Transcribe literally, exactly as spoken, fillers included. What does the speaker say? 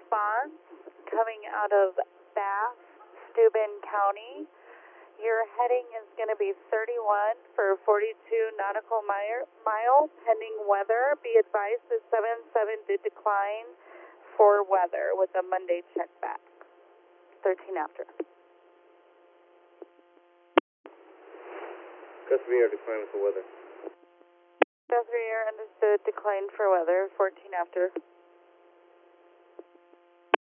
response coming out of Bath, Steuben County. Your heading is going to be thirty-one for forty-two nautical mi- miles pending weather. Be advised the seven seven did decline for weather with a Monday check back. thirteen after. Customer air decline for weather. Customer air understood decline for weather. fourteen after.